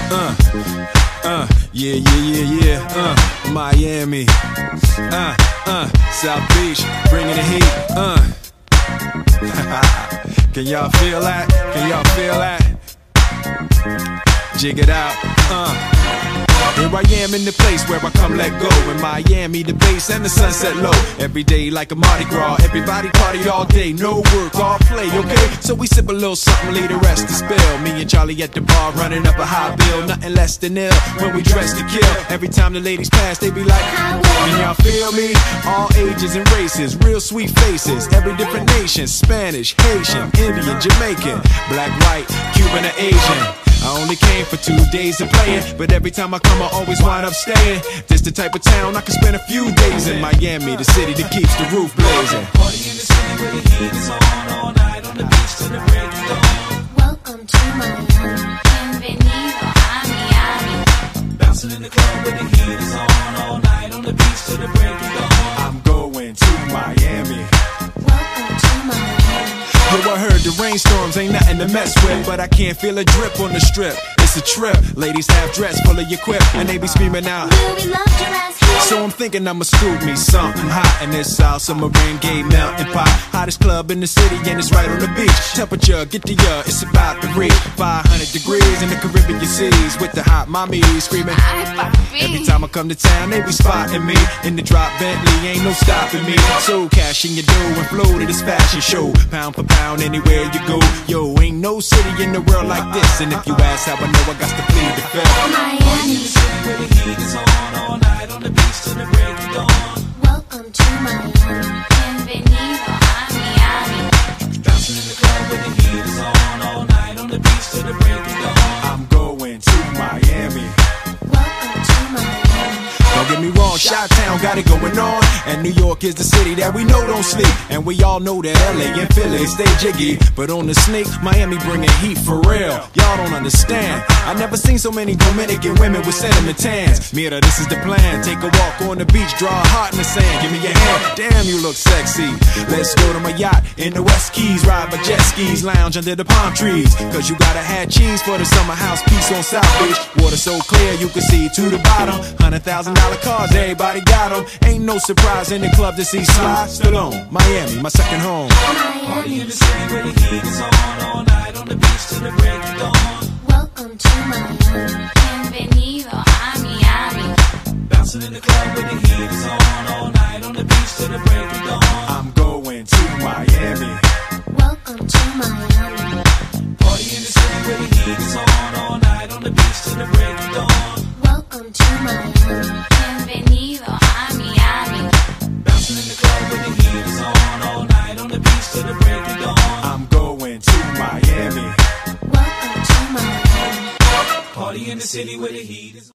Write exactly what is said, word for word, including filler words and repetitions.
Uh, uh, yeah, yeah, yeah, yeah. Uh, Miami. Uh, uh, South Beach, bringing the heat. Uh. Can y'all feel that? Can y'all feel that? Jig it out. Uh. Here I am in the place where I come let go. In Miami, the base and the sunset low. Every day like a Mardi Gras. Everybody party all day, no work, all play, okay? So we sip a little something, leave the rest to spill. Me and Charlie at the bar running up a high bill. Nothing less than ill when we dress to kill. Every time the ladies pass, they be like, can y'all feel me? All ages and races, real sweet faces. Every different nation, Spanish, Haitian, Indian, Jamaican, black, white, Cuban, or Asian. I only came for two days of playing, but every time I come I always wind up staying. This the type of town I can spend a few days in. Miami, the city that keeps the roof blazing. Party in the city where the heat is on, all night on the beach till the break of dawn. Welcome to Miami, bienvenido a Miami. Bouncing in the club where the heat is on, all night on the beach till the break of dawn. I'm going to Miami. Welcome to Miami. Yo, I heard the rainstorms ain't nothing to mess with, but I can't feel a drip on the strip. It's a trip. Ladies half dressed, full of your quip, and they be screaming out, Will we love your ass here? so I'm thinking I'ma scoop me something hot in this South Submarine Gay melting pot. Hottest club in the city and it's right on the beach. Temperature, get the uh, it's about to reach five hundred degrees in the Caribbean seas with the hot mommy screaming. Every time I come to town, they be spotting me in the drop Bentley, ain't no stopping me. So cash in your dough and flow to this fashion show, pound for pound anywhere you go. Yo, ain't no city in the world like this, and if you ask how I know, I got to plead the fifth. Party in the city where the heat is on, all night on the beach till the break of dawn. Welcome to Miami, bienvenido a Miami. Bouncing in the club where the heat is on, all night on the beach till the break of dawn. I'm going to Miami. Welcome to Miami. Don't get me wrong, Chi-Town got it going on, and New York is the city that we know don't sleep. And we all know that L A and Philly stay jiggy, but on the sneak, Miami bringing heat for real. Y'all don't understand. I never seen so many Dominican women with cinnamon tans. Mira, this is the plan. Take a walk on the beach, draw a heart in the sand. Give me your hand. Damn, you look sexy. Let's go to my yacht in the West Keys, ride my jet skis, lounge under the palm trees. Cause you gotta have cheese for the summer house piece on South Beach. Water so clear you can see to the bottom. Hundred thousand dollar cars, everybody got them. Ain't no surprise in the club to see Sly Stallone. Miami, my second home. Party in the city where the heat is on, all night on the beach till the break of dawn. Welcome to Miami, bienvenido a Miami. Bouncing in the club where the heat is on, all night on the beach till the break of dawn. I'm going to Miami. Welcome to Miami. Party in the city where the heat is on, all night on the beach till the break of dawn. Welcome to Miami, bienvenido a Miami. Bouncing in the club where the heat is on, all night on the beach till the break of dawn. I'm going to Miami. Welcome to Miami. Party in the city where the heat is on.